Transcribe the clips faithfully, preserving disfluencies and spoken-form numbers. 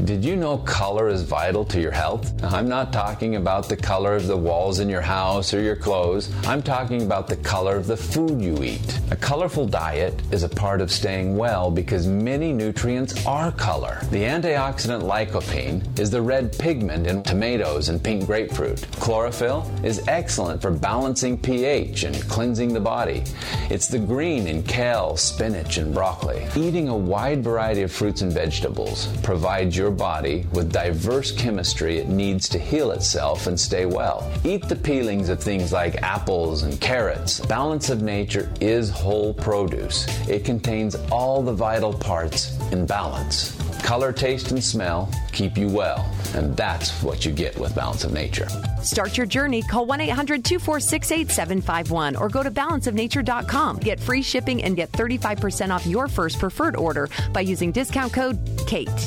Did you know color is vital to your health? I'm not talking about the color of the walls in your house or your clothes. I'm talking about the color of the food you eat. A colorful diet is a part of staying well because many nutrients are color. The antioxidant lycopene is the red pigment in tomatoes and pink grapefruit. Chlorophyll is excellent for balancing pH and cleansing the body. It's the green in kale, spinach, and broccoli. Eating a wide variety of fruits and vegetables provides your body with diverse chemistry it needs to heal itself and stay well. Eat the peelings of things like apples and carrots. Balance of Nature is whole produce. It contains all the vital parts in balance. Color, taste, and smell keep you well, and that's what you get with Balance of Nature. Start your journey. Call one eight hundred two four six eight seven five one or go to balance of nature dot com. Get free shipping and get thirty-five percent off your first preferred order by using discount code KATE.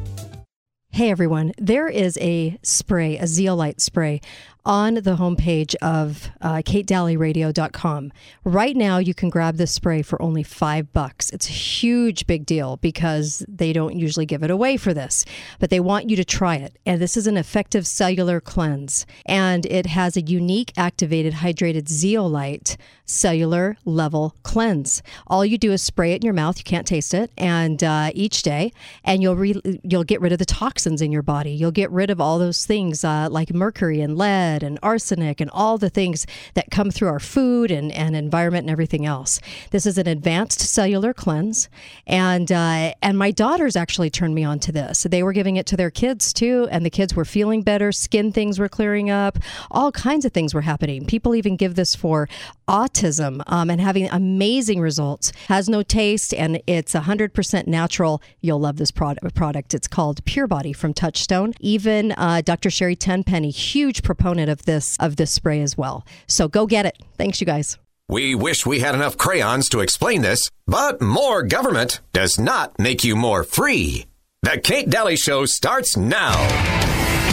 Hey everyone, there is a spray, a zeolite spray, on the homepage of uh, kate daly radio dot com. Right now, you can grab this spray for only five bucks. It's a huge big deal because they don't usually give it away for this, but they want you to try it. And this is an effective cellular cleanse, and it has a unique activated hydrated zeolite cellular level cleanse. All you do is spray it in your mouth. You can't taste it, and uh, each day, and you'll re- you'll get rid of the toxins in your body. You'll get rid of all those things uh, like mercury and lead and arsenic and all the things that come through our food and, and environment and everything else. This is an advanced cellular cleanse, and uh, and my daughters actually turned me on to this. They were giving it to their kids too, and the kids were feeling better. Skin things were clearing up. All kinds of things were happening. People even give this for autism um, and having amazing results. Has no taste, and it's one hundred percent natural. You'll love this product. product. It's called Pure Body from Touchstone. Even uh, Doctor Sherry Tenpenny, huge proponent of this of this spray as well. So go get it. Thanks, you guys. We wish we had enough crayons to explain this, but more government does not make you more free. The Kate Daly Show starts now.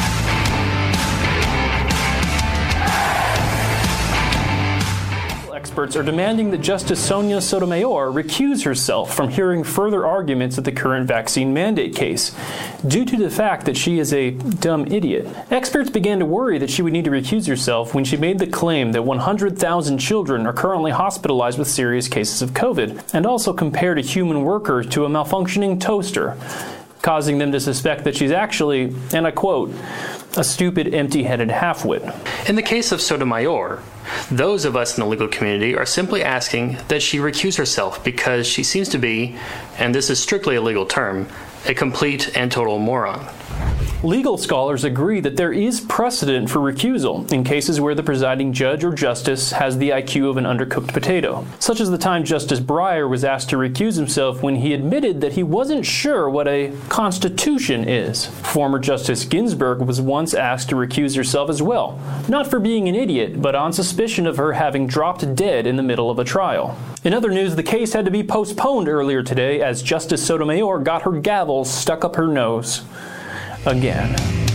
Experts are demanding that Justice Sonia Sotomayor recuse herself from hearing further arguments at the current vaccine mandate case, due to the fact that she is a dumb idiot. Experts began to worry that she would need to recuse herself when she made the claim that one hundred thousand children are currently hospitalized with serious cases of COVID, and also compared a human worker to a malfunctioning toaster, causing them to suspect that she's actually, and I quote, a stupid, empty-headed halfwit. In the case of Sotomayor, those of us in the legal community are simply asking that she recuse herself because she seems to be, and this is strictly a legal term, a complete and total moron. Legal scholars agree that there is precedent for recusal in cases where the presiding judge or justice has the I Q of an undercooked potato, such as the time Justice Breyer was asked to recuse himself when he admitted that he wasn't sure what a constitution is. Former Justice Ginsburg was once asked to recuse herself as well, not for being an idiot, but on suspicion of her having dropped dead in the middle of a trial. In other news, the case had to be postponed earlier today as Justice Sotomayor got her gavel stuck up her nose. Again.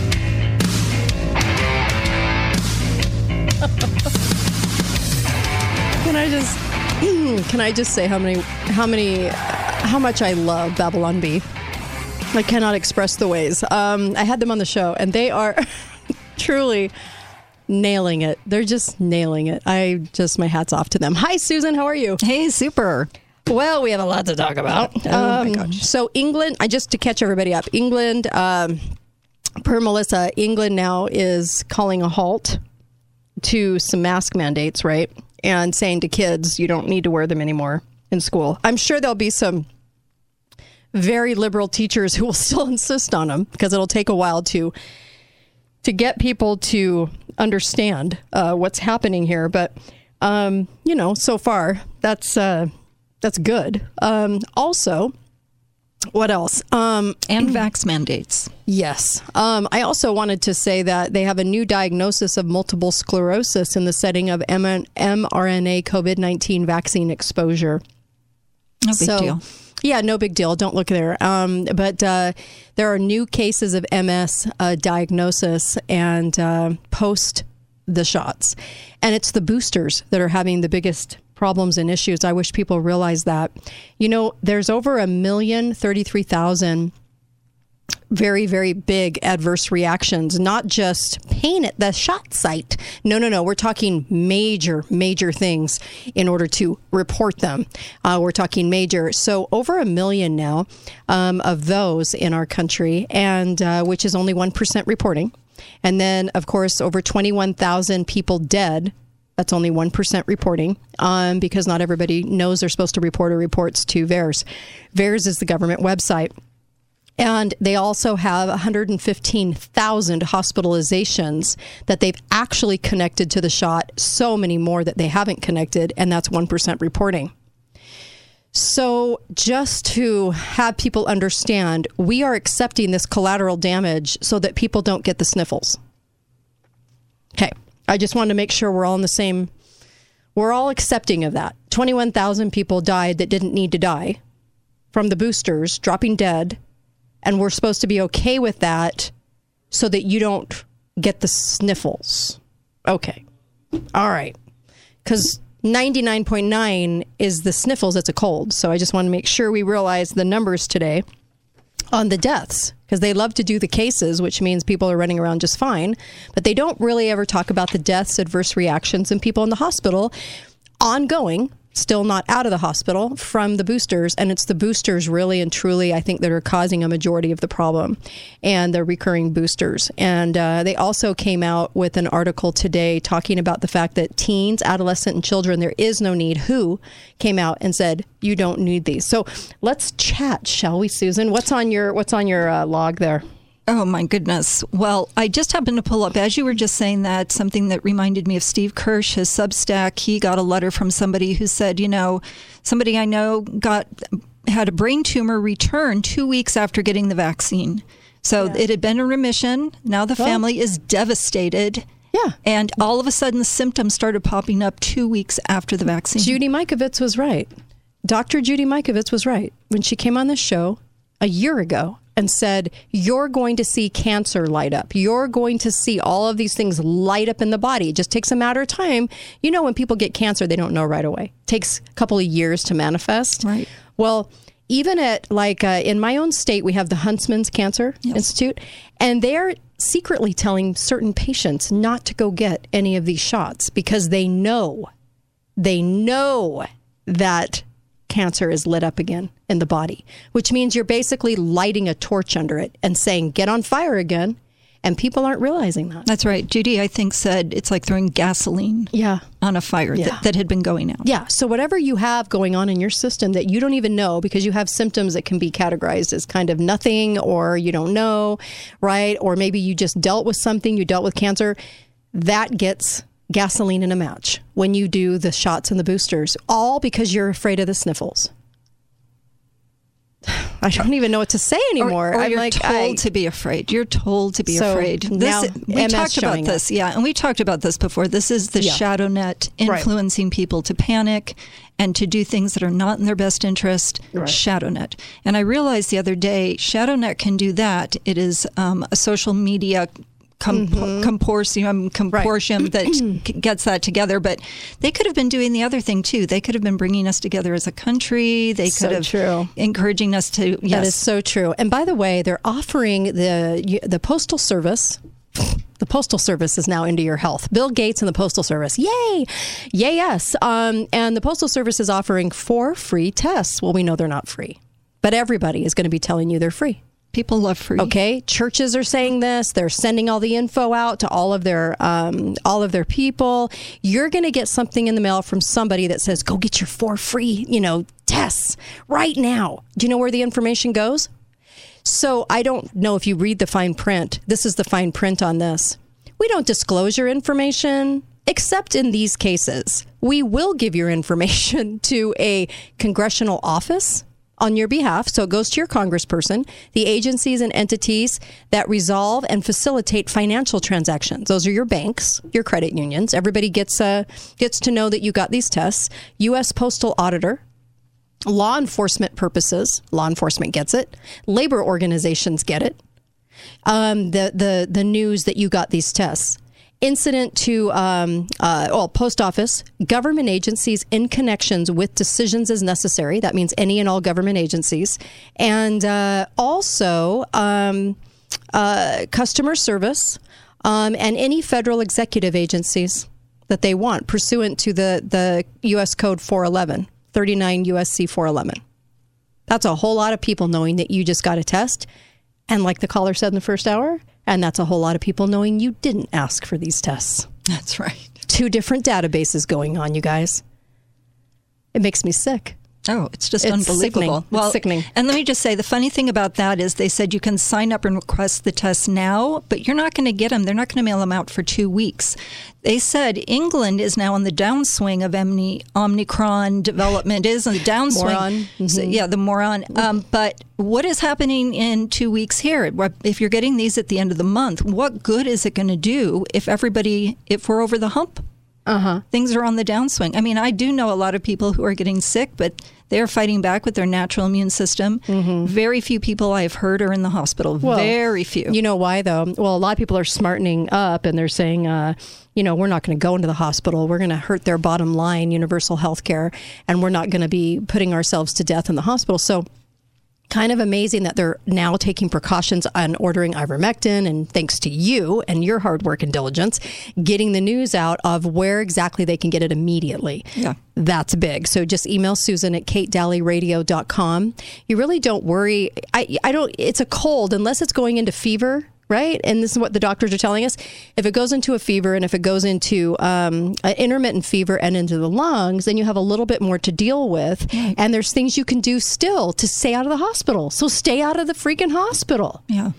Can I just can I just say how many how many how much I love Babylon Bee? I cannot express the ways. Um, I had them on the show, and they are truly nailing it. They're just nailing it. I just my hat's off to them. Hi, Susan. How are you? Hey, super. Well, we have a lot to talk about. Oh um, my gosh. So England, I just to catch everybody up, England, um, per Melissa, England now is calling a halt to some mask mandates, right? And saying to kids, you don't need to wear them anymore in school. I'm sure there'll be some very liberal teachers who will still insist on them because it'll take a while to to get people to understand uh, what's happening here. But, um, you know, so far, that's... Uh, That's good. Um, also, what else? Um, and vax mandates. Yes. Um, I also wanted to say that they have a new diagnosis of multiple sclerosis in the setting of mRNA COVID nineteen vaccine exposure. No big so, deal. Yeah, no big deal. Don't look there. Um, but uh, there are new cases of M S uh, diagnosis and uh, post the shots. And it's the boosters that are having the biggest problems and issues. I wish people realize that. You know, there's over a million thirty-three thousand very, very big adverse reactions, not just pain at the shot site. No, no, no. We're talking major, major things in order to report them. Uh, we're talking major. So over a million now um, of those in our country, and uh, which is only one percent reporting. And then, of course, over twenty-one thousand people dead. That's only one percent reporting um, because not everybody knows they're supposed to report or reports to V A E R S. V A E R S is the government website. And they also have one hundred fifteen thousand hospitalizations that they've actually connected to the shot, so many more that they haven't connected, and that's one percent reporting. So just to have people understand, we are accepting this collateral damage so that people don't get the sniffles. Okay, I just wanted to make sure we're all in the same, we're all accepting of that. twenty-one thousand people died that didn't need to die from the boosters, dropping dead. And we're supposed to be okay with that so that you don't get the sniffles. Okay. All right. Because ninety-nine point nine is the sniffles. It's a cold. So I just want to make sure we realize the numbers today on the deaths. Because they love to do the cases, which means people are running around just fine. But they don't really ever talk about the deaths, adverse reactions, and people in the hospital ongoing. Still not out of the hospital from the boosters. And it's the boosters really and truly, I think, that are causing a majority of the problem, and the recurring boosters. And uh, they also came out with an article today talking about the fact that teens, adolescent, and children, there is no need. W H O came out and said, you don't need these. So let's chat, shall we, Susan? What's on your, what's on your uh, log there? Oh, my goodness. Well, I just happened to pull up, as you were just saying that, something that reminded me of Steve Kirsch, his Substack. He got a letter from somebody who said, you know, somebody I know got had a brain tumor return two weeks after getting the vaccine. So yeah. It had been in remission. Now the well, family is devastated. Yeah. And all of a sudden, the symptoms started popping up two weeks after the vaccine. Judy Mikovits was right. Doctor Judy Mikovits was right when she came on this show a year ago and said, you're going to see cancer light up. You're going to see all of these things light up in the body. It just takes a matter of time. You know, when people get cancer, they don't know right away. It takes a couple of years to manifest. Right. Well, even at, like, uh, in my own state, we have the Huntsman's Cancer yes. Institute, and they're secretly telling certain patients not to go get any of these shots because they know, they know that cancer is lit up again in the body, which means you're basically lighting a torch under it and saying, get on fire again. And people aren't realizing that. That's right. Judy, I think, said it's like throwing gasoline yeah. on a fire yeah. that, that had been going out. Yeah. So whatever you have going on in your system that you don't even know, because you have symptoms that can be categorized as kind of nothing, or you don't know, right? Or maybe you just dealt with something, you dealt with cancer, that gets gasoline in a match when you do the shots and the boosters, all because you're afraid of the sniffles. I don't even know what to say anymore. Or, or I'm you're like, told I, to be afraid. You're told to be so afraid. Now This, we M S talked about showing this, up. yeah, and we talked about this before. This is the Yeah. shadow net influencing right. people to panic and to do things that are not in their best interest. Right. Shadow net. And I realized the other day, shadow net can do that. It is um, a social media Com- mm-hmm. Consortium, consortium right. that gets that together. But they could have been doing the other thing, too. They could have been bringing us together as a country. They could so have true. encouraging us to, yes. That is so true. And by the way, they're offering the the Postal Service. The Postal Service is now into your health. Bill Gates and the Postal Service. Yay! Yay, yes. Um, and the Postal Service is offering four free tests. Well, we know they're not free. But everybody is going to be telling you they're free. People love free. Okay, churches are saying this. They're sending all the info out to all of their um, all of their people. You're going to get something in the mail from somebody that says, "Go get your four free, you know, tests right now." Do you know where the information goes? So I don't know if you read the fine print. This is the fine print on this. We don't disclose your information, except in these cases. We will give your information to a congressional office on your behalf. So it goes to your congressperson, the agencies and entities that resolve and facilitate financial transactions. Those are your banks, your credit unions. Everybody gets uh, gets to know that you got these tests. U S Postal Auditor, law enforcement purposes. Law enforcement gets it. Labor organizations get it. Um, the, the, the news that you got these tests. incident to, um, uh, well, post office, government agencies in connections with decisions as necessary. That means any and all government agencies. And uh, also um, uh, customer service um, and any federal executive agencies that they want pursuant to the, the U S Code four eleven, thirty-nine U S C four eleven. That's a whole lot of people knowing that you just got a test. And like the caller said in the first hour, and that's a whole lot of people knowing you didn't ask for these tests. That's right. Two different databases going on, you guys. It makes me sick. Oh, it's just It's unbelievable. sickening. Well, It's sickening. And let me just say, the funny thing about that is they said you can sign up and request the tests now, but you're not going to get them. They're not going to mail them out for two weeks. They said England is now on the downswing of Omni- Omicron development. It is on the downswing. Moron. Mm-hmm. So, yeah, the moron. Um, but what is happening in two weeks here? If you're getting these at the end of the month, what good is it going to do if everybody, if we're over the hump? Uh-huh. Things are on the downswing. I mean, I do know a lot of people who are getting sick, but they're fighting back with their natural immune system. Mm-hmm. Very few people I've heard are in the hospital. Well, Very few. You know why, though? Well, a lot of people are smartening up and they're saying, uh, you know, we're not going to go into the hospital. We're going to hurt their bottom line, universal health care, and we're not going to be putting ourselves to death in the hospital. So kind of amazing that they're now taking precautions on ordering ivermectin, and thanks to you and your hard work and diligence, getting the news out of where exactly they can get it immediately. Yeah. That's big. So just email Susan at kate daly radio dot com. You really don't worry. I, I don't, it's a cold unless it's going into fever. Right? And this is what the doctors are telling us. If it goes into a fever and if it goes into um, an intermittent fever and into the lungs, then you have a little bit more to deal with. Right. And there's things you can do still to stay out of the hospital. So stay out of the freaking hospital. Yeah.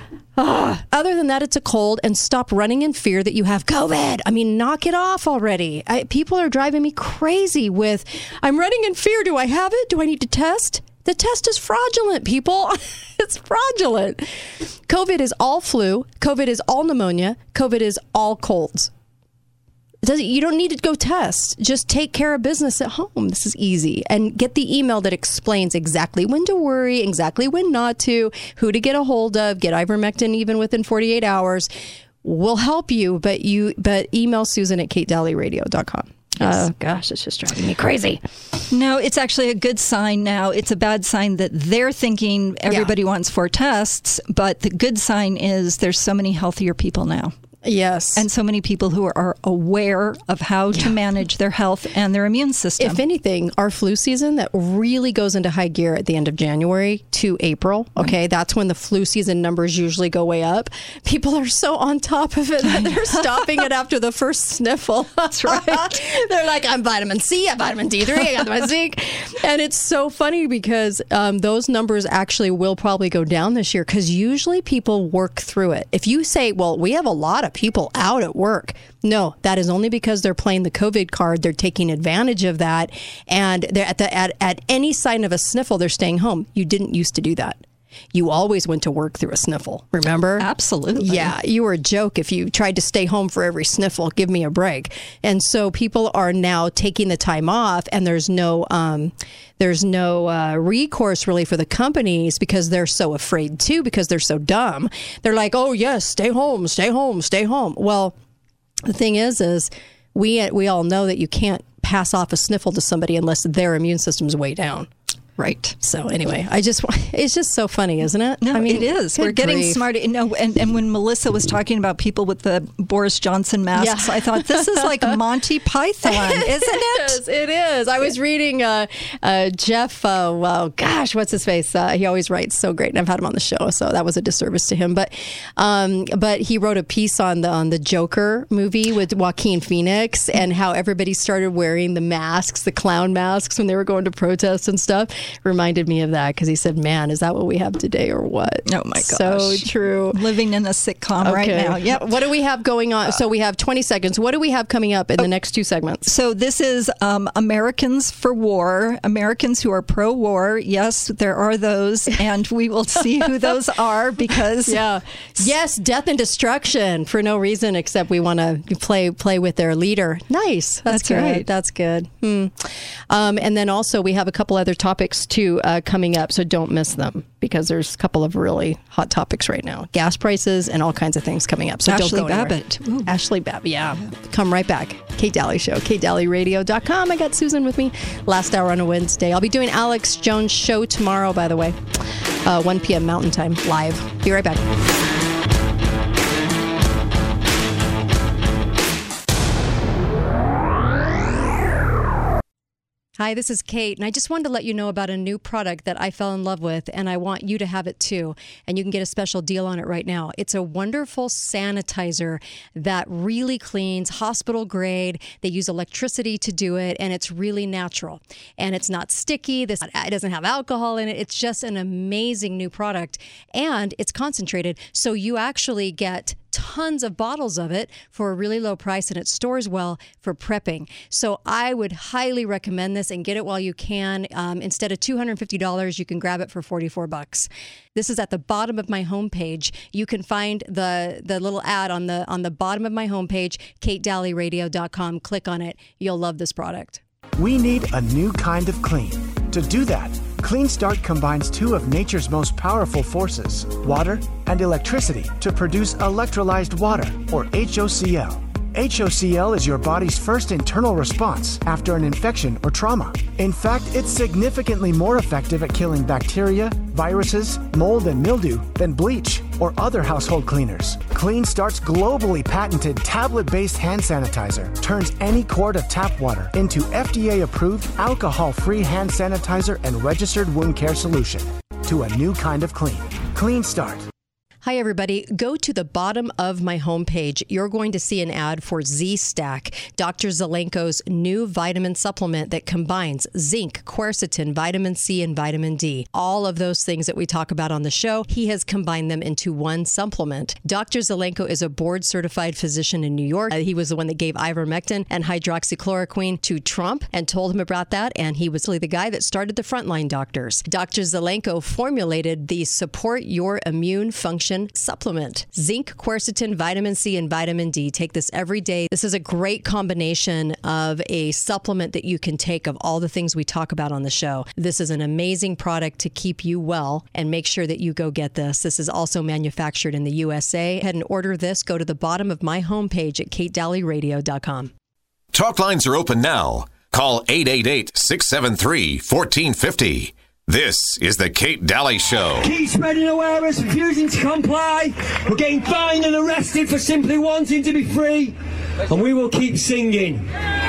Ah, other than that, it's a cold, and stop running in fear that you have COVID. I mean, knock it off already. I, people are driving me crazy with, I'm running in fear. Do I have it? Do I need to test? The test is fraudulent, people. It's fraudulent. COVID is all flu. COVID is all pneumonia. COVID is all colds. It doesn't, you don't need to go test. Just take care of business at home. This is easy. And get the email that explains exactly when to worry, exactly when not to, who to get a hold of, get ivermectin even within forty-eight hours. We'll help you, but you but email Susan at kate daly radio dot com. Yes. Oh, gosh, it's just driving me crazy. No, it's actually a good sign now. It's a bad sign that they're thinking everybody yeah. wants four tests, but the good sign is there's so many healthier people now. Yes. And so many people who are aware of how to yeah. manage their health and their immune system. If anything, our flu season that really goes into high gear at the end of January to April, okay, right. that's when the flu season numbers usually go way up. People are so on top of it that they're stopping it after the first sniffle. That's right. They're like, I'm vitamin C, I'm vitamin D three, I got my zinc. And it's so funny because um, those numbers actually will probably go down this year because usually people work through it. If you say, well, we have a lot of people out at work. No, that is only because they're playing the COVID card. They're taking advantage of that. And they're at the at, at any sign of a sniffle, they're staying home. You didn't used to do that. You always went to work through a sniffle, remember? Absolutely. Yeah, you were a joke if you tried to stay home for every sniffle. Give me a break. And so people are now taking the time off, and there's no um, there's no uh, recourse really for the companies because they're so afraid too, because they're so dumb. They're like, oh yes, stay home, stay home, stay home. Well, the thing is, is we we all know that you can't pass off a sniffle to somebody unless their immune system's way down. Right. So anyway, I just it's just so funny, isn't it? No, I mean, it is. We're getting grief. smarter. You know, and, and when Melissa was talking about people with the Boris Johnson masks, yeah. I thought this is like Monty Python, isn't it? It is. It is. I was reading uh, uh, Jeff. Uh, well, gosh, what's his face? Uh, he always writes so great, and I've had him on the show, so that was a disservice to him. But um, but he wrote a piece on the on the Joker movie with Joaquin Phoenix and how everybody started wearing the masks, the clown masks, when they were going to protests and stuff. Reminded me of that because he said, man, is that what we have today or what? Oh my gosh. So true. Living in a sitcom okay. right now. Yep. What do we have going on? So we have twenty seconds. What do we have coming up in oh, the next two segments? So this is um, Americans for War, Americans who are pro-war. Yes, there are those, and we will see who those are because... Yeah. Yes, death and destruction for no reason except we want to play play with their leader. Nice. That's, That's good. right. That's good. Hmm. Um, and then also we have a couple other topics topics, too, uh, coming up, so don't miss them because there's a couple of really hot topics right now. Gas prices and all kinds of things coming up. So Ashley don't go Babbitt. anywhere. Ashley Babbitt, yeah. Come right back. Kate Daly Show, kate daly radio dot com. I got Susan with me last hour on a Wednesday. I'll be doing Alex Jones' show tomorrow, by the way, uh, one p.m. Mountain Time, live. Be right back. Hi, this is Kate, and I just wanted to let you know about a new product that I fell in love with, and I want you to have it too. And you can get a special deal on it right now. It's a wonderful sanitizer that really cleans, hospital grade. They use electricity to do it, and it's really natural. And it's not sticky. This it doesn't have alcohol in it. It's just an amazing new product, and it's concentrated, so you actually get tons of bottles of it for a really low price, and it stores well for prepping. So I would highly recommend this and get it while you can. Um, instead of two hundred fifty dollars, you can grab it for forty-four bucks. This is at the bottom of my homepage. You can find the the little ad on the on the bottom of my homepage, kate daly radio dot com. Click on it. You'll love this product. We need a new kind of clean. To do that, Clean Start combines two of nature's most powerful forces, water and electricity, to produce electrolyzed water, or H O C L. H O C L is your body's first internal response after an infection or trauma. In fact, it's significantly more effective at killing bacteria, viruses, mold, and mildew than bleach or other household cleaners. Clean Start's globally patented tablet-based hand sanitizer turns any quart of tap water into F D A-approved alcohol-free hand sanitizer and registered wound care solution to a new kind of clean. Clean Start. Hi, everybody. Go to the bottom of my homepage. You're going to see an ad for Z-Stack, Doctor Zelenko's new vitamin supplement that combines zinc, quercetin, vitamin C, and vitamin D. All of those things that we talk about on the show, he has combined them into one supplement. Doctor Zelenko is a board-certified physician in New York. Uh, he was the one that gave ivermectin and hydroxychloroquine to Trump and told him about that, and he was really the guy that started the Frontline Doctors. Doctor Zelenko formulated the Support Your Immune Function supplement. Zinc, quercetin, vitamin C, and vitamin D. Take this every day. This is a great combination of a supplement that you can take of all the things we talk about on the show. This is an amazing product to keep you well, and make sure that you go get this. This is also manufactured in the U S A. Go ahead and order this. Go to the bottom of my homepage at kate daly radio dot com. Talk lines are open now. Call eight eight eight, six seven three, one four five zero. This is the Kate Daly Show. Keep spreading awareness, refusing to comply. We're getting fined and arrested for simply wanting to be free. And we will keep singing.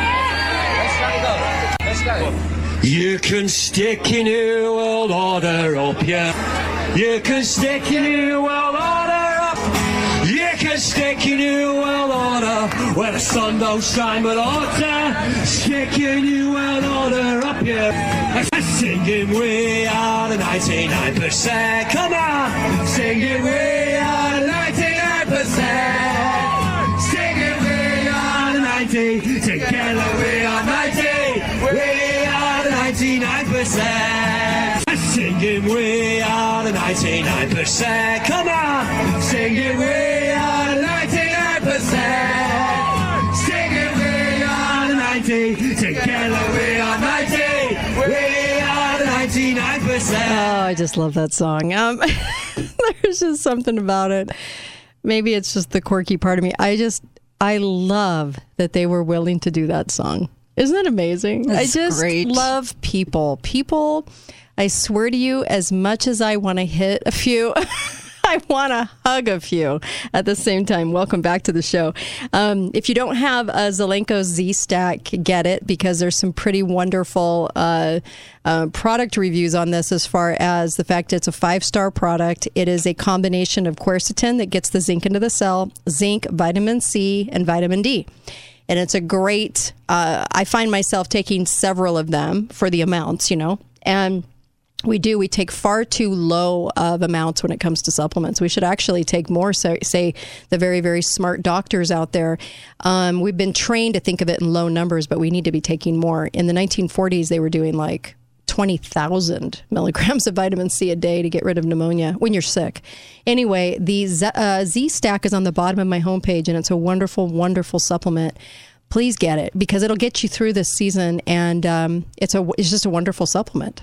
Let's go. Let's go. You can stick your new world order up, yeah. You can stick your new world order up. You can stick your new world order where the sun don't shine but ought to. Stick your new world order up, yeah. Singing we are the ninety-nine percent. Come on, singing we are the ninety-nine percent. Singing we are the ninety. Together we are ninety. We are the ninety-nine percent. Singing we are the ninety-nine percent. Come on, singing we are the ninety-nine percent. Singing we are the ninety. Together we are ninety. We are the ninety-nine percent. Oh, I just love that song. Um, there's just something about it. Maybe it's just the quirky part of me. I just, I love that they were willing to do that song. Isn't it amazing? That's I just great. love people. People, I swear to you, as much as I want to hit a few, I want to hug a few at the same time. Welcome back to the show. Um, if you don't have a Zelenko Z-Stack, get it, because there's some pretty wonderful uh, uh, product reviews on this, as far as the fact it's a five-star product. It is a combination of quercetin that gets the zinc into the cell, zinc, vitamin C, and vitamin D. And it's a great, uh, I find myself taking several of them for the amounts, you know, and we do. We take far too low of amounts when it comes to supplements. We should actually take more, so, say, the very, very smart doctors out there. Um, we've been trained to think of it in low numbers, but we need to be taking more. In the nineteen forties, they were doing like twenty thousand milligrams of vitamin C a day to get rid of pneumonia when you're sick. Anyway, the Z, uh, Z-Stack is on the bottom of my homepage, and it's a wonderful, wonderful supplement. Please get it, because it'll get you through this season, and um, it's a it's just a wonderful supplement.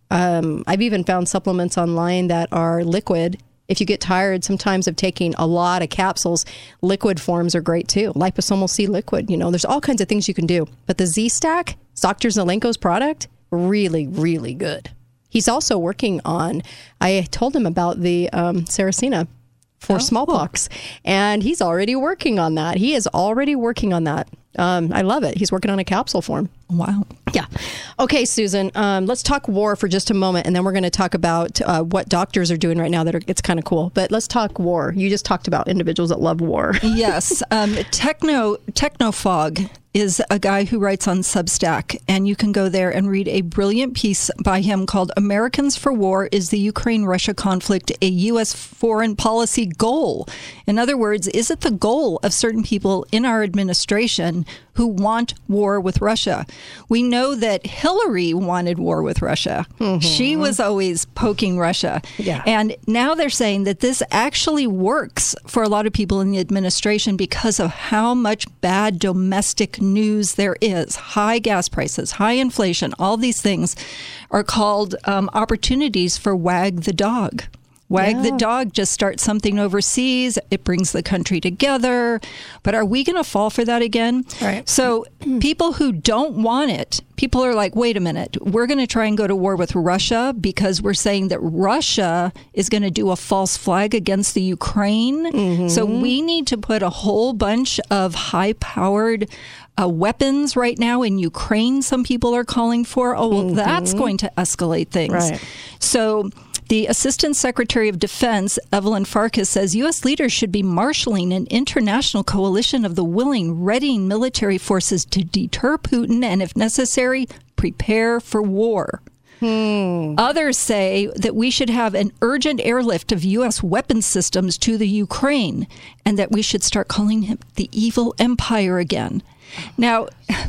Um, I've even found supplements online that are liquid. If you get tired sometimes of taking a lot of capsules, liquid forms are great too. Liposomal C liquid, you know, there's all kinds of things you can do. But the Z-Stack, Doctor Zelenko's product, really, really good. He's also working on, I told him about the um, Saracina for oh, smallpox, cool. and he's already working on that. He is already working on that. Um, I love it. He's working on a capsule form. Wow. Yeah. Okay, Susan, um, let's talk war for just a moment, and then we're going to talk about uh, what doctors are doing right now that are, it's kind of cool. But let's talk war. You just talked about individuals that love war. Yes. Um, Techno Technofog is a guy who writes on Substack, and you can go there and read a brilliant piece by him called Americans for War, Is the Ukraine-Russia Conflict a U S Foreign Policy Goal? In other words, is it the goal of certain people in our administration who want war with Russia? We know that Hillary wanted war with Russia. Mm-hmm. She was always poking Russia. Yeah. And now they're saying that this actually works for a lot of people in the administration because of how much bad domestic news there is. High gas prices, high inflation, all these things are called um, opportunities for wag the dog. Wag yeah. the dog, just start something overseas. It brings the country together. But are we going to fall for that again? Right. So people who don't want it, people are like, wait a minute, we're going to try and go to war with Russia because we're saying that Russia is going to do a false flag against the Ukraine. Mm-hmm. So we need to put a whole bunch of high-powered uh, weapons right now in Ukraine, some people are calling for. Oh, well, mm-hmm. that's going to escalate things. Right. So the Assistant Secretary of Defense, Evelyn Farkas, says U S leaders should be marshaling an international coalition of the willing, readying military forces to deter Putin and, if necessary, prepare for war. Hmm. Others say that we should have an urgent airlift of U S weapons systems to the Ukraine and that we should start calling him the evil empire again. Now,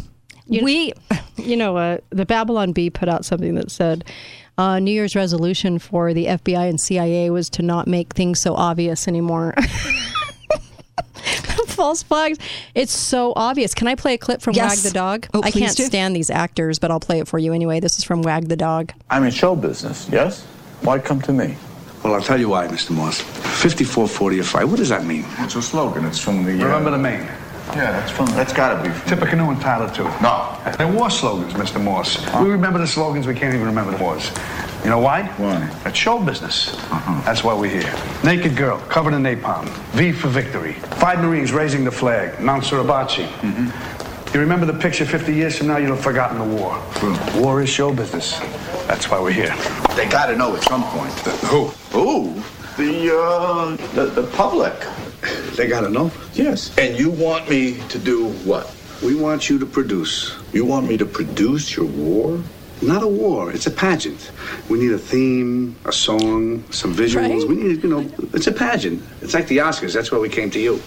you we... Know, you know, uh, the Babylon Bee put out something that said, Uh, New Year's resolution for the F B I and C I A was to not make things so obvious anymore. False flags. It's so obvious. Can I play a clip from yes. Wag the Dog? Oh, I can't do. stand these actors, but I'll play it for you anyway. This is from Wag the Dog. I'm in show business, yes? Why come to me? Well, I'll tell you why, Mister Moss. fifty-four forty-five, what does that mean? It's a slogan. It's from the... Uh, Remember the Maine. Yeah, that's from... That's gotta be from... Tippecanoe and Tyler, too. No. They're war slogans, Mister Morse. Huh? We remember the slogans, we can't even remember the wars. You know why? Why? It's show business. Uh-huh. That's why we're here. Naked girl, covered in napalm. V for victory. Five Marines raising the flag. Mount Suribachi. Mm-hmm. You remember the picture fifty years from now, you'll have forgotten the war. True. War is show business. That's why we're here. They gotta know at some point. The, who? Who? The, uh, the, the public. They gotta know? Yes. And you want me to do what? We want you to produce. You want me to produce your war? Not a war. It's a pageant. We need a theme, a song, some visuals. Right? We need, you know, it's a pageant. It's like the Oscars. That's why we came to you.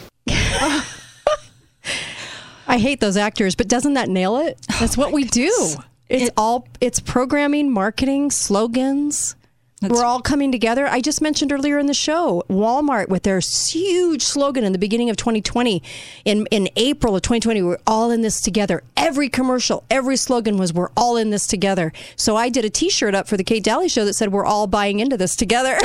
I hate those actors, but doesn't that nail it? That's what we do. It's it, all, it's programming, marketing, slogans. We're all coming together. I just mentioned earlier in the show, Walmart with their huge slogan in the beginning of twenty twenty. In in April of twenty twenty, we're all in this together. Every commercial, every slogan was, we're all in this together. So I did a T-shirt up for the Kate Daly Show that said, we're all buying into this together.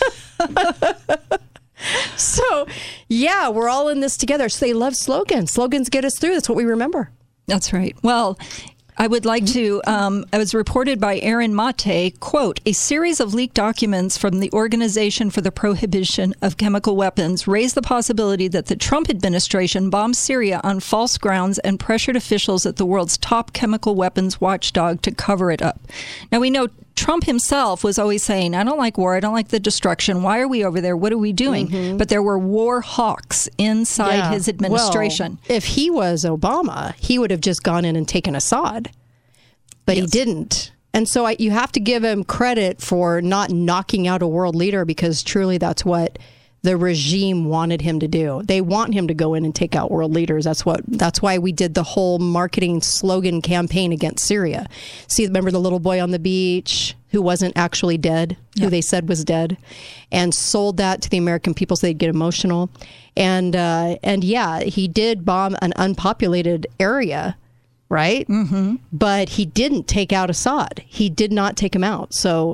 So, yeah, we're all in this together. So they love slogans. Slogans get us through. That's what we remember. That's right. Well, I would like to, um, it was reported by Aaron Mate, quote, a series of leaked documents from the Organization for the Prohibition of Chemical Weapons raised the possibility that the Trump administration bombed Syria on false grounds and pressured officials at the world's top chemical weapons watchdog to cover it up. Now, we know Trump himself was always saying, I don't like war, I don't like the destruction. Why are we over there? What are we doing? Mm-hmm. But there were war hawks inside yeah. his administration. Well, if he was Obama, he would have just gone in and taken Assad. But yes. he didn't. And so I, you have to give him credit for not knocking out a world leader, because truly that's what the regime wanted him to do. They want him to go in and take out world leaders. That's what. That's why we did the whole marketing slogan campaign against Syria. See, remember the little boy on the beach who wasn't actually dead, yeah. who they said was dead, and sold that to the American people so they'd get emotional. And uh, and yeah, he did bomb an unpopulated area. right? Mm-hmm. But he didn't take out Assad. He did not take him out. So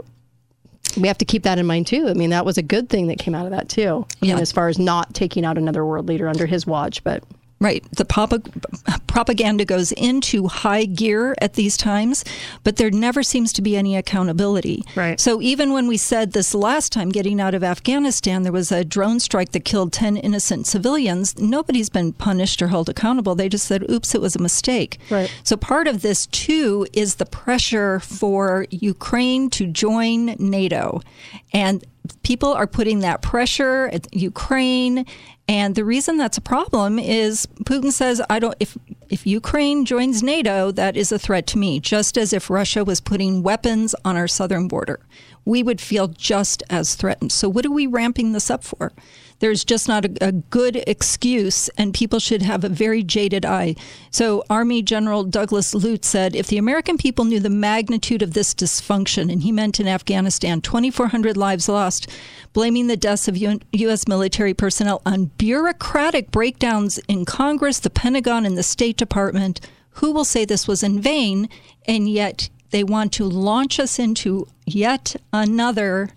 we have to keep that in mind, too. I mean, that was a good thing that came out of that, too. I Yeah. mean, as far as not taking out another world leader under his watch, but... Right. The pop- propaganda goes into high gear at these times, but there never seems to be any accountability. Right. So even when we said this last time, getting out of Afghanistan, there was a drone strike that killed ten innocent civilians, nobody's been punished or held accountable. They just said, oops, it was a mistake. Right. So part of this, too, is the pressure for Ukraine to join NATO. And people are putting that pressure at Ukraine. And the reason that's a problem is Putin says, I don't, if if Ukraine joins NATO, that is a threat to me, just as if Russia was putting weapons on our southern border. We would feel just as threatened. So what are we ramping this up for? There's just not a, a good excuse, and people should have a very jaded eye. So Army General Douglas Lute said, if the American people knew the magnitude of this dysfunction, and he meant in Afghanistan, twenty-four hundred lives lost, blaming the deaths of U S military personnel on bureaucratic breakdowns in Congress, the Pentagon, and the State Department, who will say this was in vain? And yet they want to launch us into yet another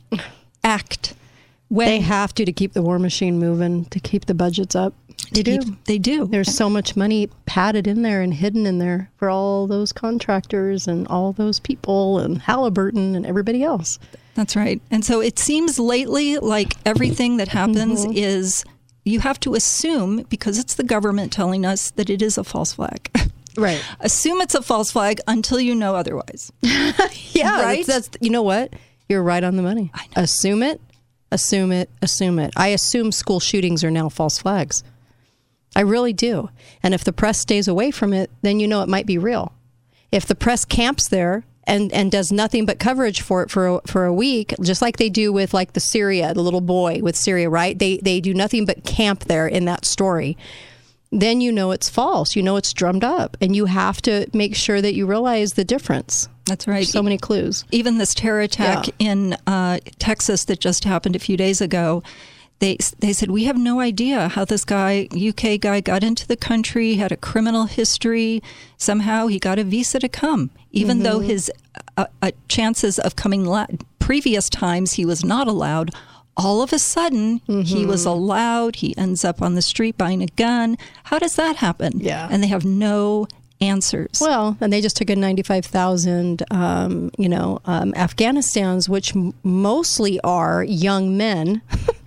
act. When they have to to keep the war machine moving, to keep the budgets up. They do. Keep, they do. There's so much money padded in there and hidden in there for all those contractors and all those people and Halliburton and everybody else. That's right. And so it seems lately like everything that happens mm-hmm. is you have to assume, because it's the government telling us, that it is a false flag. Right. Assume it's a false flag until you know otherwise. Yeah. Right? That's, that's, you know what? You're right on the money. I know. Assume it. Assume it, assume it. I assume school shootings are now false flags. I really do. And if the press stays away from it, then you know it might be real. If the press camps there and, and does nothing but coverage for it for a, for a week, just like they do with like the Syria, the little boy with Syria, right? They they do nothing but camp there in that story. Then you know it's false. You know it's drummed up. And you have to make sure that you realize the difference. That's right. There's so many clues. Even this terror attack yeah. in uh, Texas that just happened a few days ago, they they said, we have no idea how this guy, U K guy, got into the country, had a criminal history. Somehow he got a visa to come, even mm-hmm. though his uh, uh, chances of coming la- previous times he was not allowed. All of a sudden, mm-hmm. he was allowed. He ends up on the street buying a gun. How does that happen? Yeah. And they have no answers. Well, and they just took in ninety-five thousand, um, you know, um, Afghanistans, which m- mostly are young men,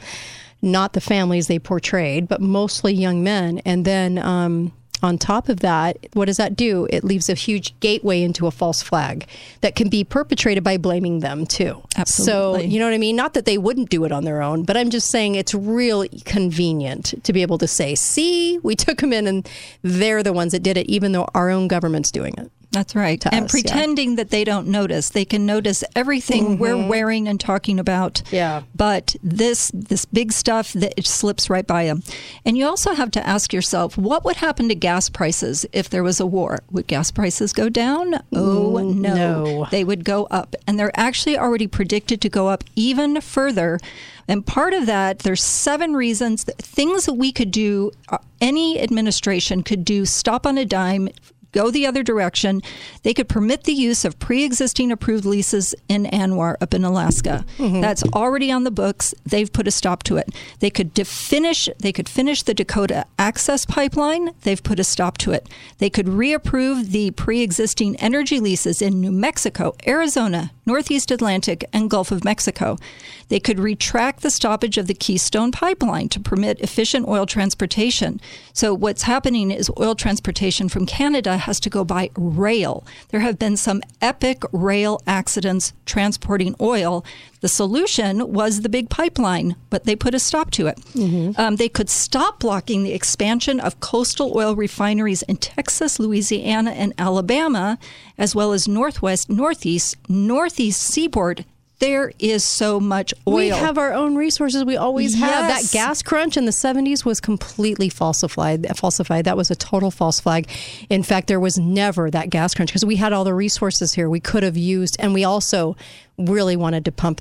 not the families they portrayed, but mostly young men. And then um, on top of that, what does that do? It leaves a huge gateway into a false flag that can be perpetrated by blaming them, too. Absolutely. So, you know what I mean? Not that they wouldn't do it on their own, but I'm just saying it's really convenient to be able to say, see, we took them in and they're the ones that did it, even though our own government's doing it. That's right. And us, pretending yeah. that they don't notice. They can notice everything mm-hmm. we're wearing and talking about. Yeah. But this this big stuff, that it slips right by them. And you also have to ask yourself, what would happen to gas prices if there was a war? Would gas prices go down? Oh, mm, no. no. They would go up. And they're actually already predicted to go up even further. And part of that, there's seven reasons, that things that we could do, any administration could do, stop on a dime, go the other direction. They could permit the use of pre-existing approved leases in ANWR up in Alaska. Mm-hmm. That's already on the books. They've put a stop to it. They could finish. They could finish the Dakota Access Pipeline. They've put a stop to it. They could reapprove the pre-existing energy leases in New Mexico, Arizona, Northeast Atlantic, and Gulf of Mexico. They could retract the stoppage of the Keystone Pipeline to permit efficient oil transportation. So what's happening is oil transportation from Canada has to go by rail. There have been some epic rail accidents transporting oil. The solution was the big pipeline, but they put a stop to it. Mm-hmm. Um, they could stop blocking the expansion of coastal oil refineries in Texas, Louisiana, and Alabama, as well as Northwest, Northeast, Northeast seaboard. There is so much oil. We have our own resources. We always have. Yes. That gas crunch in the seventies was completely falsified. Falsified. That was a total false flag. In fact, there was never that gas crunch because we had all the resources here we could have used, and we also really wanted to pump that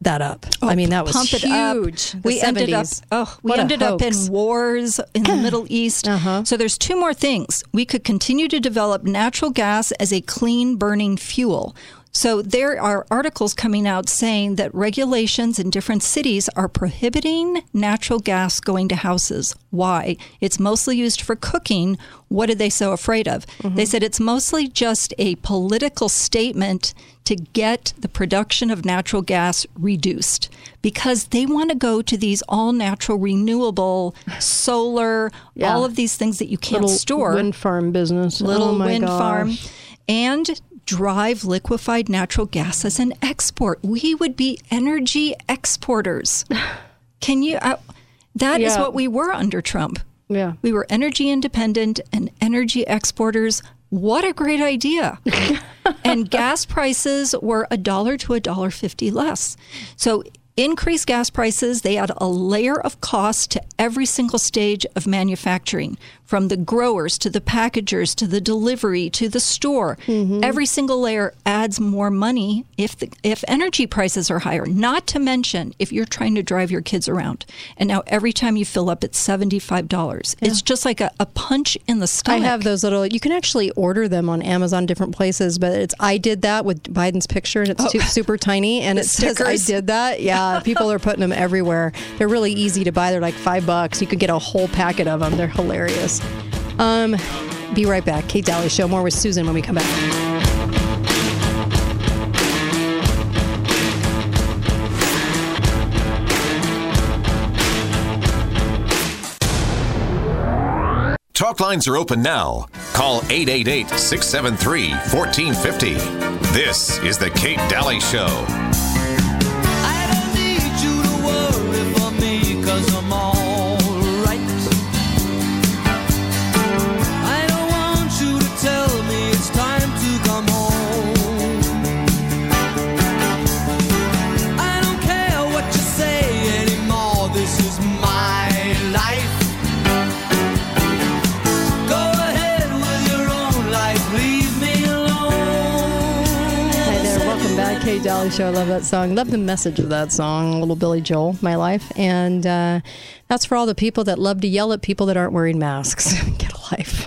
that up. Oh, I mean, that was pump it huge. Up. The we seventies. ended up. Oh, we What a ended up in hoax. wars in the Middle East. Uh-huh. So there's two more things. We could continue to develop natural gas as a clean burning fuel. So there are articles coming out saying that regulations in different cities are prohibiting natural gas going to houses. Why? It's mostly used for cooking. What are they so afraid of? Mm-hmm. They said it's mostly just a political statement to get the production of natural gas reduced because they want to go to these all-natural, renewable, solar, Yeah. all of these things that you can't Little store. wind farm business. Little Oh my wind gosh. farm. And drive liquefied natural gas as an export. We would be energy exporters. Can you? Uh, that is Yeah. what we were under Trump. Yeah. We were energy independent and energy exporters. What a great idea. And gas prices were a dollar to a dollar fifty less. So increased gas prices, they add a layer of cost to every single stage of manufacturing, from the growers to the packagers to the delivery to the store. Mm-hmm. Every single layer adds more money if the, if energy prices are higher, not to mention if you're trying to drive your kids around. And now every time you fill up, it's seventy-five dollars. Yeah. It's just like a, a punch in the stomach. I have those little, you can actually order them on Amazon, different places, but it's, I did that with Biden's picture and it's Oh. too, super tiny and The it says I stickers. did that. Yeah, people are putting them everywhere. They're really easy to buy. They're like five bucks. You could get a whole packet of them. They're hilarious. Um, be right back. Kate Daly Show. More with Susan when we come back. Talk lines are open now. Call eight eight eight, six seven three, one four five zero. This is the Kate Daly Show. I don't need you to worry for me, 'cause I'm all right. I don't want you to tell me it's time to come home. I don't care what you say anymore, this is my life. Go ahead with your own life, leave me alone. Hi there. Welcome back. Kate Daly Show. I love that song. Love the message of that song, Little Billy Joel, My Life. And uh, that's for all the people that love to yell at people that aren't wearing masks. Get a life.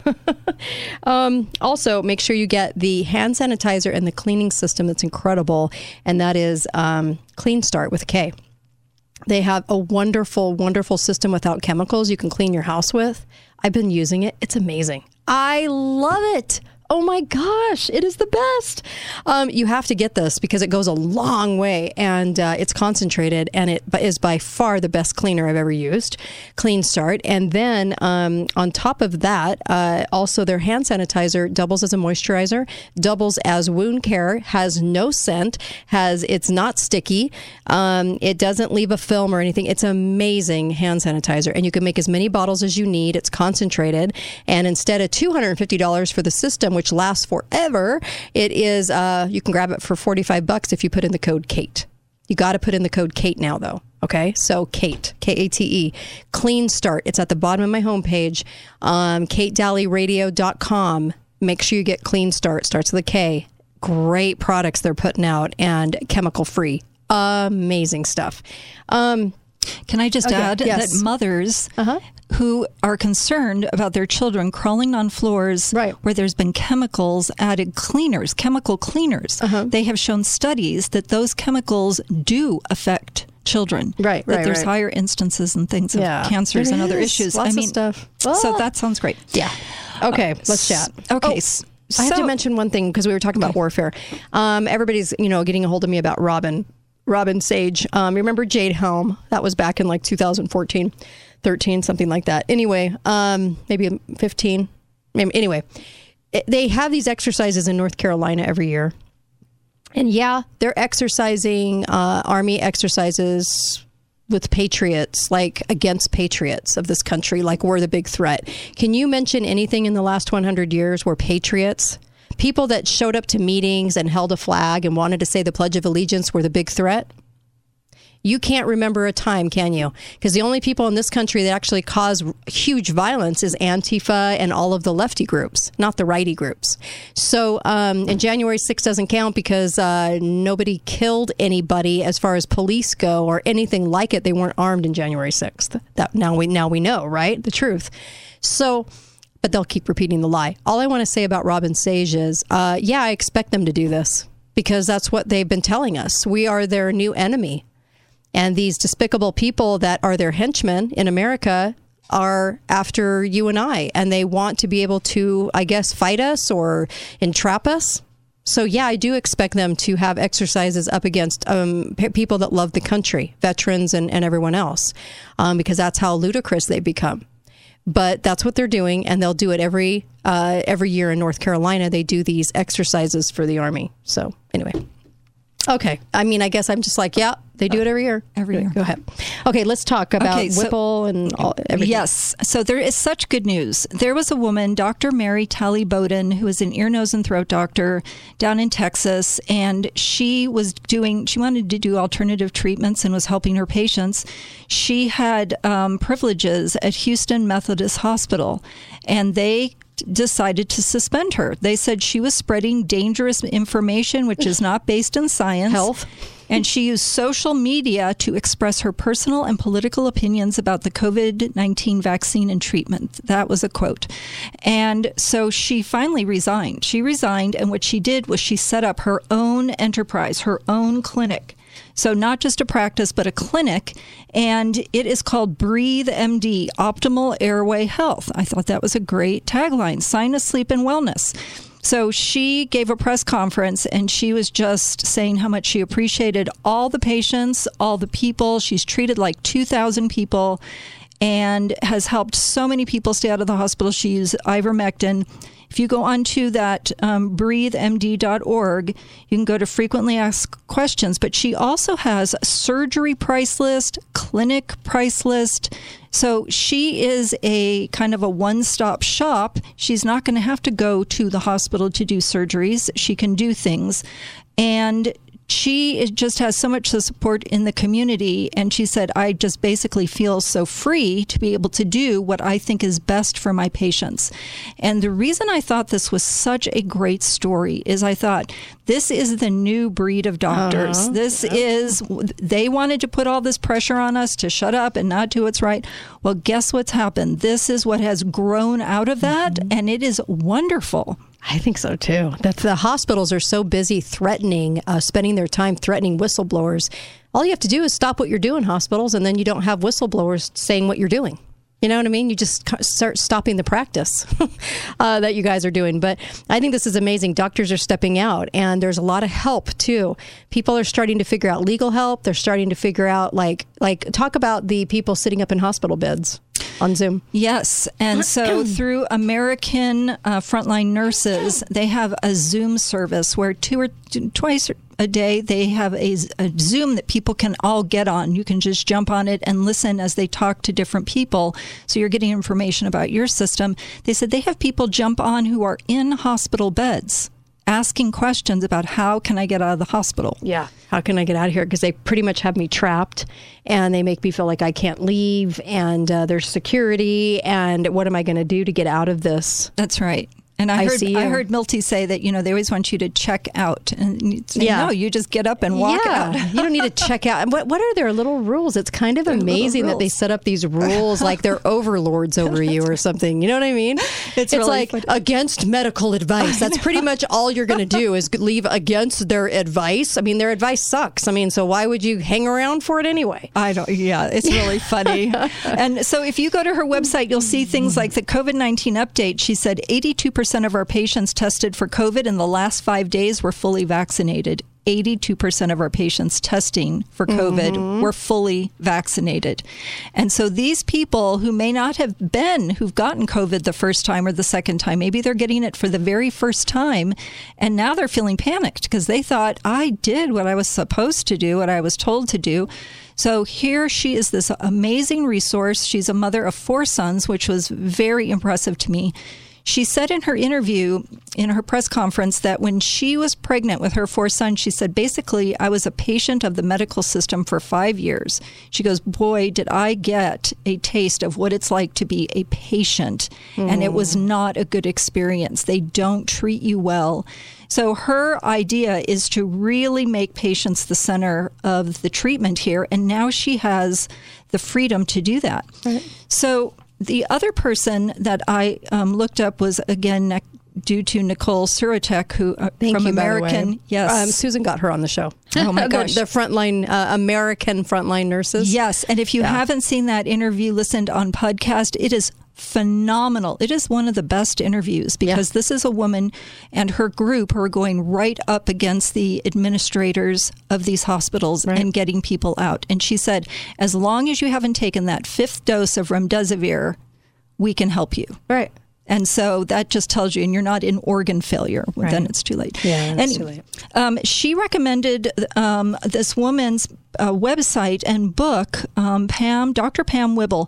um, also, make sure you get the hand sanitizer and the cleaning system that's incredible. And that is um, Clean Start with K. They have a wonderful, wonderful system without chemicals you can clean your house with. I've been using it. It's amazing. I love it. Oh my gosh, it is the best. Um, you have to get this because it goes a long way and uh, it's concentrated and it is by far the best cleaner I've ever used. Clean Start. And then um, on top of that, uh, also their hand sanitizer doubles as a moisturizer, doubles as wound care, has no scent, has it's not sticky, um, it doesn't leave a film or anything. It's amazing hand sanitizer and you can make as many bottles as you need. It's concentrated and instead of two hundred fifty dollars for the system, which lasts forever, it is, uh, you can grab it for forty-five bucks if you put in the code Kate. You got to put in the code Kate now, though. Okay, so Kate, K A T E, Clean Start. It's at the bottom of my homepage, um, kate daly radio dot com. Make sure you get Clean Start. Starts with a K. Great products they're putting out and chemical free. Amazing stuff. Um, Can I just okay, add yes. that mothers Uh-huh. who are concerned about their children crawling on floors Right. where there's been chemicals added, cleaners, chemical cleaners, Uh-huh. they have shown studies that those chemicals do affect children. Right, that right, there's right. higher instances and things of Yeah. cancers There and other is. issues. Lots I of mean, stuff. So Ah. that sounds great. Yeah. Okay, Uh, let's chat. Okay. Oh, s- I have to so- mention one thing because we were talking about warfare. Um, everybody's, you know, getting a hold of me about Robin, Robin Sage. Um, remember Jade Helm? That was back in like two thousand fourteen, thirteen, something like that. Anyway, um, maybe fifteen. Maybe, anyway, it, they have these exercises in North Carolina every year. And yeah, they're exercising uh, Army exercises with patriots, like against patriots of this country, like we're the big threat. Can you mention anything in the last one hundred years where patriots, people that showed up to meetings and held a flag and wanted to say the Pledge of Allegiance, were the big threat? You can't remember a time, can you? Because the only people in this country that actually cause huge violence is Antifa and all of the lefty groups, not the righty groups. So, um, and January sixth doesn't count because uh, nobody killed anybody as far as police go or anything like it. They weren't armed in January sixth. That now we now we know, right? The truth. So, but they'll keep repeating the lie. All I want to say about Robin Sage is, uh, yeah, I expect them to do this because that's what they've been telling us. We are their new enemy. And these despicable people that are their henchmen in America are after you and I, and they want to be able to, I guess, fight us or entrap us. So, yeah, I do expect them to have exercises up against um, p- people that love the country, veterans and, and everyone else, um, because that's how ludicrous they've become. But that's what they're doing, and they'll do it every uh, every year in North Carolina. They do these exercises for the Army. So, anyway. Okay. I mean, I guess I'm just like, yeah, they do it every year. Every year. Go ahead. Okay, let's talk about okay, so, Whipple and all, everything. Yes. So there is such good news. There was a woman, Doctor Mary Talley Bowden, who is an ear, nose, and throat doctor down in Texas, and she was doing, she wanted to do alternative treatments and was helping her patients. She had um, privileges at Houston Methodist Hospital, and they decided to suspend her. They said she was spreading dangerous information, which is not based in science. Health. And she used social media to express her personal and political opinions about the covid nineteen vaccine and treatment. That was a quote. And so she finally resigned. She resigned, and what she did was she set up her own enterprise, her own clinic. So not just a practice, but a clinic, and it is called Breathe M D, Optimal Airway Health. I thought that was a great tagline, sinus, sleep, and wellness. So she gave a press conference, and she was just saying how much she appreciated all the patients, all the people. She's treated like two thousand people and has helped so many people stay out of the hospital. She used ivermectin. If you go onto that um, breathe M D dot org, you can go to frequently asked questions, but she also has a surgery price list, clinic price list. So she is a kind of a one-stop shop. She's not going to have to go to the hospital to do surgeries. She can do things. And she is, just has so much support in the community, and she said, I just basically feel so free to be able to do what I think is best for my patients. And the reason I thought this was such a great story is I thought, this is the new breed of doctors. Uh-huh. This yeah. is, they wanted to put all this pressure on us to shut up and not do what's right. Well, guess what's happened? This is what has grown out of that, mm-hmm. and it is wonderful. I think so, too. That the hospitals are so busy threatening, uh, spending their time threatening whistleblowers. All you have to do is stop what you're doing, hospitals, and then you don't have whistleblowers saying what you're doing. You know what I mean? You just start stopping the practice uh, that you guys are doing. But I think this is amazing. Doctors are stepping out, and there's a lot of help, too. People are starting to figure out legal help. They're starting to figure out, like, like talk about the people sitting up in hospital beds on Zoom. Yes. And so through American uh, Frontline Nurses, they have a Zoom service where two or two, twice a day they have a, a Zoom that people can all get on. You can just jump on it and listen as they talk to different people. So you're getting information about your system. They said they have people jump on who are in hospital beds, asking questions about how can I get out of the hospital? Yeah. How can I get out of here? Because they pretty much have me trapped, and they make me feel like I can't leave, and uh, there's security, and what am I going to do to get out of this? That's right. And I, I heard I heard Milty say that, you know, they always want you to check out. And you'd say, yeah. no, you just get up and walk yeah. out. You don't need to check out. And what what are their little rules? It's kind of amazing that they set up these rules like they're overlords over you or right. something. You know what I mean? It's, it's really like funny. Against medical advice. That's pretty much all you're going to do is leave against their advice. I mean, their advice sucks. I mean, so why would you hang around for it anyway? I don't. Yeah, it's really funny. And so if you go to her website, you'll see things like the covid nineteen update. She said eighty-two percent of our patients tested for COVID in the last five days were fully vaccinated. eighty-two percent of our patients testing for COVID mm-hmm. were fully vaccinated. And so these people who may not have been, who've gotten COVID the first time or the second time, maybe they're getting it for the very first time, and now they're feeling panicked because they thought, I did what I was supposed to do, what I was told to do. So here she is, this amazing resource. She's a mother of four sons, which was very impressive to me. She said in her interview, in her press conference, that when she was pregnant with her four sons, she said, basically, I was a patient of the medical system for five years. She goes, boy, did I get a taste of what it's like to be a patient. Mm. And it was not a good experience. They don't treat you well. So her idea is to really make patients the center of the treatment here. And now she has the freedom to do that. Right. So the other person that I um, looked up was, again, ne- due to Nicole Surotek, who uh, Thank from you, American. By the way. Yes, um, Susan got her on the show. Oh my gosh, the, the frontline uh, American frontline nurses. Yes, and if you yeah. haven't seen that interview, listened on podcast, it is phenomenal. It is one of the best interviews because yeah. this is a woman and her group who are going right up against the administrators of these hospitals right. and getting people out. And she said, as long as you haven't taken that fifth dose of remdesivir, we can help you. Right. And so that just tells you, and you're not in organ failure, right. then it's too late. Yeah, it's and, too late. Um, she recommended um, this woman's uh, website and book, um, Pam, Doctor Pam Wibble,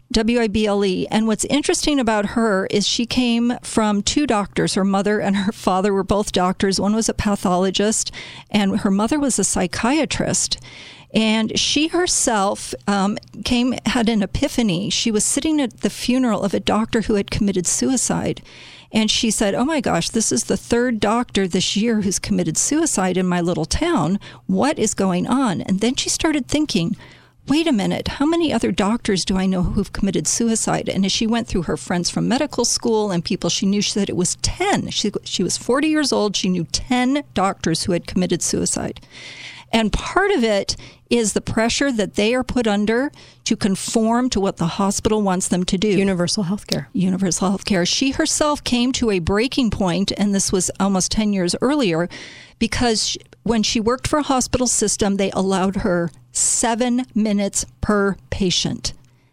W I B L E. And what's interesting about her is she came from two doctors. Her mother and her father were both doctors. One was a pathologist, and her mother was a psychiatrist. And she herself um, came, had an epiphany. She was sitting at the funeral of a doctor who had committed suicide. And she said, oh my gosh, this is the third doctor this year who's committed suicide in my little town. What is going on? And then she started thinking, wait a minute, how many other doctors do I know who've committed suicide? And as she went through her friends from medical school and people she knew, she said it was ten. She, she was forty years old. She knew ten doctors who had committed suicide. And part of it is the pressure that they are put under to conform to what the hospital wants them to do. Universal health care. Universal health care. She herself came to a breaking point, and this was almost ten years earlier, because she, when she worked for a hospital system, they allowed her seven minutes per patient.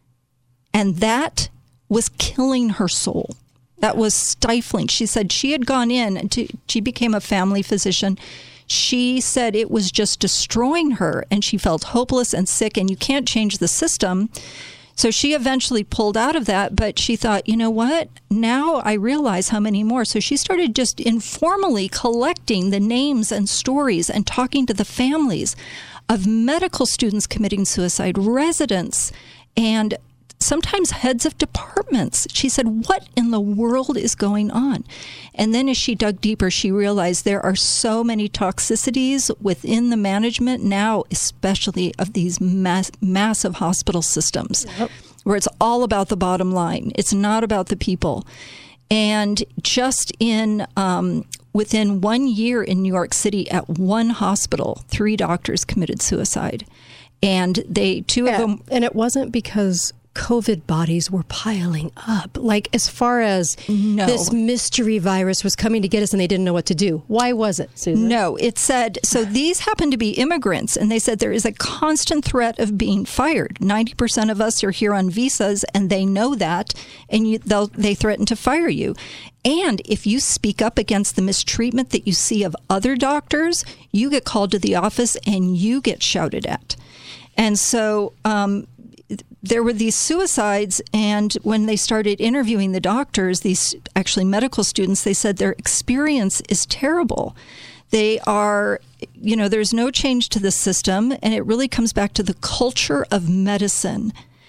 And that was killing her soul. That was stifling. She said she had gone in, and to, she became a family physician. She said it was just destroying her, and she felt hopeless and sick, and you can't change the system. So she eventually pulled out of that, but she thought, you know what? Now I realize how many more. So she started just informally collecting the names and stories and talking to the families of medical students committing suicide, residents, and sometimes heads of departments. She said, what in the world is going on? And then as she dug deeper, she realized there are so many toxicities within the management now, especially of these mass, massive hospital systems, yep. where it's all about the bottom line. It's not about the people. And just in um, within one year in New York City at one hospital, three doctors committed suicide. And they, two yeah, of them... And it wasn't because COVID bodies were piling up. Like, as far as no. this mystery virus was coming to get us and they didn't know what to do. Why was it, Susan? No, it said, so these happen to be immigrants, and they said there is a constant threat of being fired. ninety percent of us are here on visas, and they know that, and you, they'll, they threaten to fire you. And if you speak up against the mistreatment that you see of other doctors, you get called to the office and you get shouted at. And so... Um, there were these suicides, and when they started interviewing the doctors, these actually medical students, they said their experience is terrible. They are, you know, there's no change to the system, and it really comes back to the culture of medicine.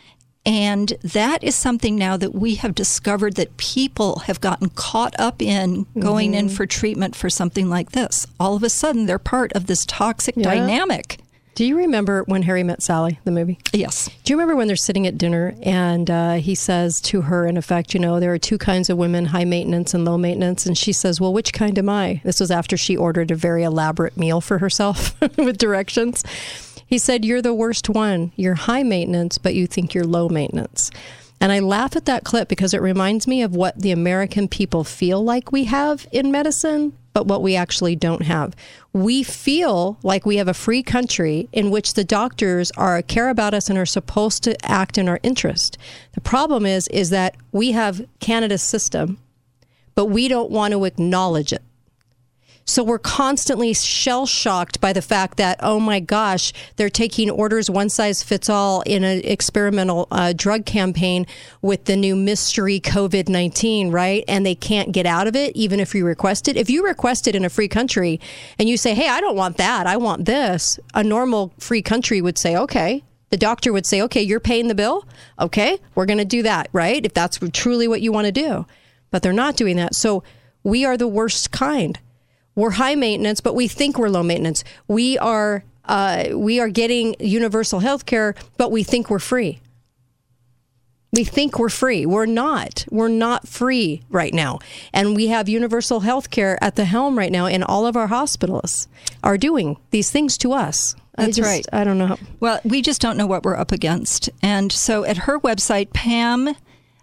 And that is something now that we have discovered that people have gotten caught up in going mm-hmm. in for treatment for something like this. All of a sudden, they're part of this toxic yeah. dynamic. Do you remember When Harry Met Sally, the movie? Yes. Do you remember when they're sitting at dinner and uh, he says to her, in effect, you know, there are two kinds of women, high maintenance and low maintenance. And she says, well, which kind am I? This was after she ordered a very elaborate meal for herself with directions. He said, you're the worst one. You're high maintenance, but you think you're low maintenance. And I laugh at that clip because it reminds me of what the American people feel like we have in medicine, but what we actually don't have. We feel like we have a free country in which the doctors are care about us and are supposed to act in our interest. The problem is, is that we have Canada's system, but we don't want to acknowledge it. So we're constantly shell-shocked by the fact that, oh my gosh, they're taking orders one size fits all in an experimental uh, drug campaign with the new mystery COVID nineteen, right? And they can't get out of it even if you request it. If you request it in a free country and you say, hey, I don't want that, I want this, a normal free country would say, okay. The doctor would say, okay, you're paying the bill? Okay, we're going to do that, right? If that's truly what you want to do. But they're not doing that. So we are the worst kind. We're high maintenance, but we think we're low maintenance. We are uh, we are getting universal health care, but we think we're free. We think we're free. We're not. We're not free right now. And we have universal health care at the helm right now, and all of our hospitals are doing these things to us. That's I just, right. I don't know. Well, we just don't know what we're up against. And so at her website, Pam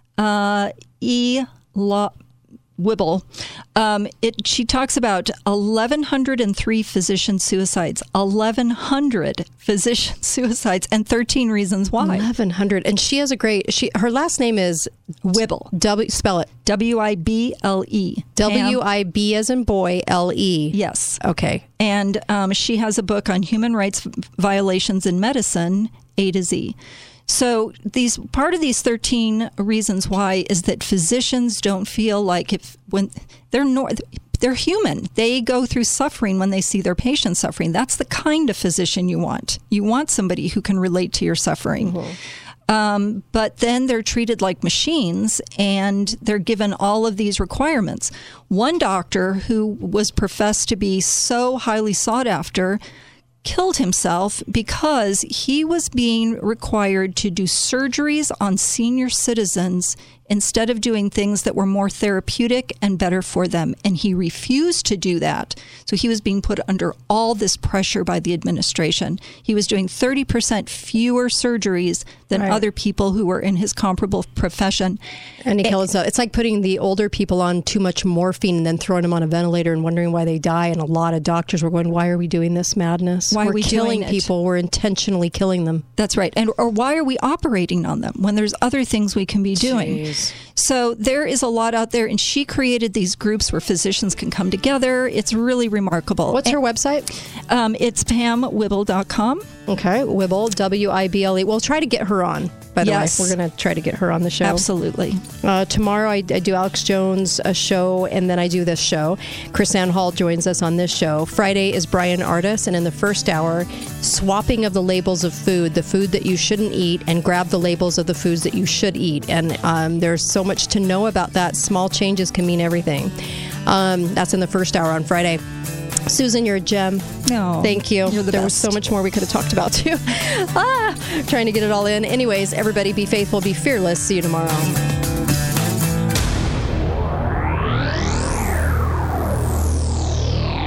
uh, E. Law... Wibble, um, it, she talks about eleven oh three physician suicides, eleven hundred physician suicides, and thirteen reasons why. eleven hundred. And she has a great, she her last name is Wibble. W, spell it. W I B L E. W I B as in boy, L E. Yes. Okay. And um, she has a book on human rights violations in medicine, A to Z. So these part of these thirteen reasons why is that physicians don't feel like if when they're nor, they're human. They go through suffering when they see their patients suffering. That's the kind of physician you want. You want somebody who can relate to your suffering. Mm-hmm. Um, but then they're treated like machines and they're given all of these requirements. One doctor who was professed to be so highly sought after killed himself because he was being required to do surgeries on senior citizens instead of doing things that were more therapeutic and better for them. And he refused to do that. So he was being put under all this pressure by the administration. He was doing thirty percent fewer surgeries than right. other people who were in his comparable profession. And he killed himself. It's like putting the older people on too much morphine and then throwing them on a ventilator and wondering why they die. And a lot of doctors were going, why are we doing this madness? Why we're are we killing doing people? It? We're intentionally killing them. That's right. And or why are we operating on them when there's other things we can be doing? Jeez. So there is a lot out there, and she created these groups where physicians can come together. It's really remarkable. What's and, her website? Um, it's pam wibble dot com. Okay, Wibble, W I B L E. We'll try to get her on, by the yes. way. We're going to try to get her on the show. Absolutely. Uh, tomorrow I, I do Alex Jones' a show, and then I do this show. Chris Ann Hall joins us on this show. Friday is Brian Artis, and in the first hour, swapping of the labels of food, the food that you shouldn't eat, and grab the labels of the foods that you should eat. And um, there's so much to know about that. Small changes can mean everything. Um, that's in the first hour on Friday. Susan, you're a gem. No, thank you. You're the there best. was so much more we could have talked about, too. ah, trying to get it all in. Anyways, everybody be faithful, be fearless. See you tomorrow.